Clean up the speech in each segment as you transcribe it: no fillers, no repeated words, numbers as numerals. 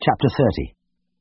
Chapter 30.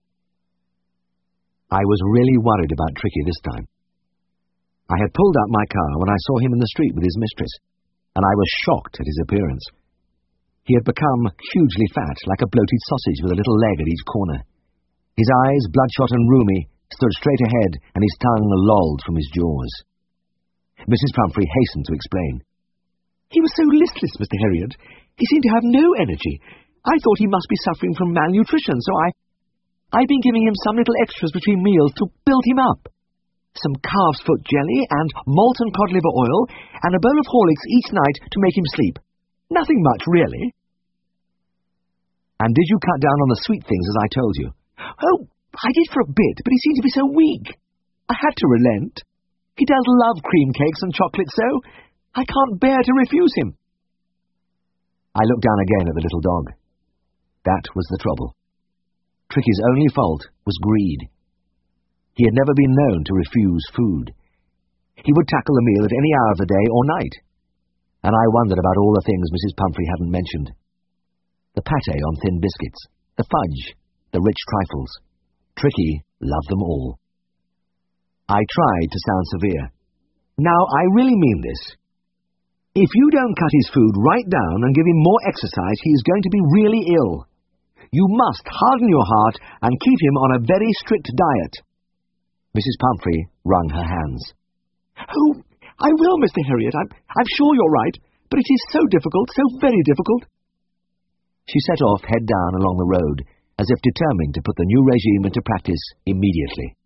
I was really worried about Tricky this time. I had pulled up my car when I saw him in the street with his mistress, and I was shocked at his appearance. He had become hugely fat, like a bloated sausage with a little leg at each corner. His eyes, bloodshot and rheumy, stood straight ahead, and his tongue lolled from his jaws. Mrs. Pumphrey hastened to explain. "He was so listless, Mr. Herriot. He seemed to have no energy. I thought he must be suffering from malnutrition, so I've been giving him some little extras between meals to build him up. Some calf's foot jelly and molten cod liver oil and a bowl of Horlicks each night to make him sleep. Nothing much, really." "And did you cut down on the sweet things as I told you?" "Oh, I did for a bit, but he seemed to be so weak. I had to relent. He does love cream cakes and chocolate so. I can't bear to refuse him." I looked down again at the little dog. That was the trouble. Tricky's only fault was greed. He had never been known to refuse food. He would tackle a meal at any hour of the day or night. And I wondered about all the things Mrs. Pumphrey hadn't mentioned. The pâté on thin biscuits, the fudge, the rich trifles. Tricky loved them all. I tried to sound severe. "Now, I really mean this. If you don't cut his food right down and give him more exercise, he is going to be really ill. You must harden your heart and keep him on a very strict diet." Mrs. Pumphrey wrung her hands. "Oh, I will, Mr. Herriot. I'm sure you're right, but it is so difficult, so very difficult." She set off head down along the road, as if determined to put the new regime into practice immediately.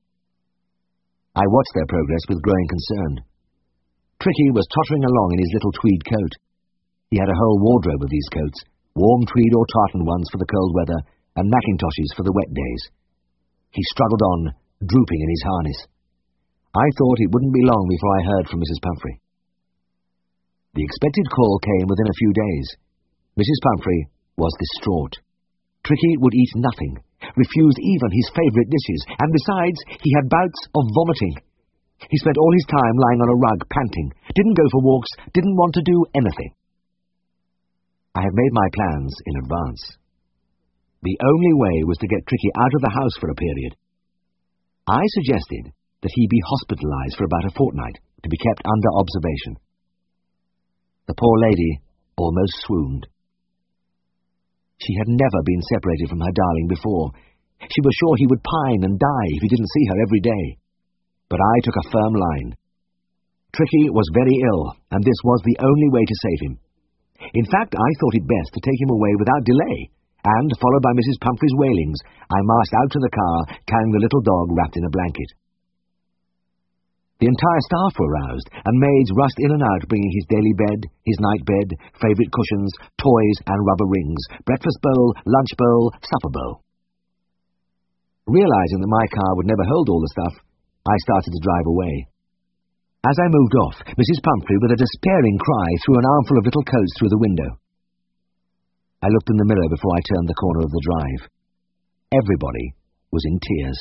I watched their progress with growing concern. Tricky was tottering along in his little tweed coat. He had a whole wardrobe of these coats, warm tweed or tartan ones for the cold weather, and mackintoshes for the wet days. He struggled on, drooping in his harness. I thought it wouldn't be long before I heard from Mrs. Pumphrey. The expected call came within a few days. Mrs. Pumphrey was distraught. Tricky would eat nothing, refused even his favourite dishes, and besides, he had bouts of vomiting. He spent all his time lying on a rug, panting, didn't go for walks, didn't want to do anything. I had made my plans in advance. The only way was to get Tricky out of the house for a period. I suggested that he be hospitalized for about a fortnight, to be kept under observation. The poor lady almost swooned. She had never been separated from her darling before. She was sure he would pine and die if he didn't see her every day. But I took a firm line. Tricky was very ill, and this was the only way to save him. In fact, I thought it best to take him away without delay, and, followed by Mrs. Pumphrey's wailings, I marched out to the car, carrying the little dog wrapped in a blanket. The entire staff were roused, and maids rushed in and out, bringing his daily bed, his night bed, favourite cushions, toys and rubber rings, breakfast bowl, lunch bowl, supper bowl. Realizing that my car would never hold all the stuff, I started to drive away. As I moved off, Mrs. Pumphrey, with a despairing cry, threw an armful of little coats through the window. I looked in the mirror before I turned the corner of the drive. Everybody was in tears.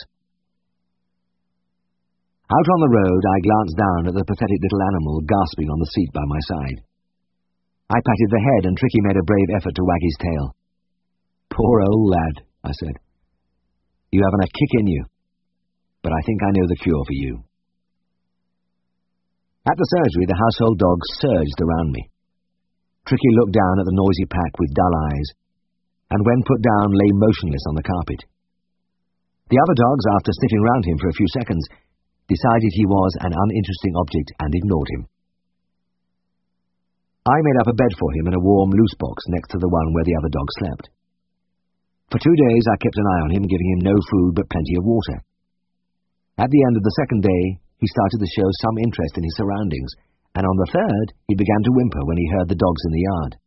Out on the road, I glanced down at the pathetic little animal gasping on the seat by my side. I patted the head, and Tricky made a brave effort to wag his tail. "Poor old lad," I said. "You haven't a kick in you, but I think I know the cure for you." At the surgery, the household dogs surged around me. Tricky looked down at the noisy pack with dull eyes, and when put down, lay motionless on the carpet. The other dogs, after sniffing round him for a few seconds, decided he was an uninteresting object and ignored him. I made up a bed for him in a warm, loose box next to the one where the other dog slept. For 2 days I kept an eye on him, giving him no food but plenty of water. At the end of the second day, he started to show some interest in his surroundings, and on the third he began to whimper when he heard the dogs in the yard.